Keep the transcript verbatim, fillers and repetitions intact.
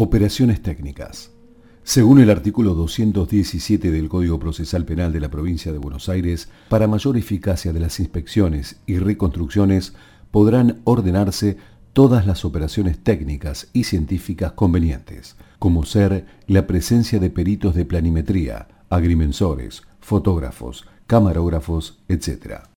Operaciones técnicas. Según el artículo doscientos diecisiete del Código Procesal Penal de la Provincia de Buenos Aires, para mayor eficacia de las inspecciones y reconstrucciones podrán ordenarse todas las operaciones técnicas y científicas convenientes, como ser la presencia de peritos de planimetría, agrimensores, fotógrafos, camarógrafos, etcétera.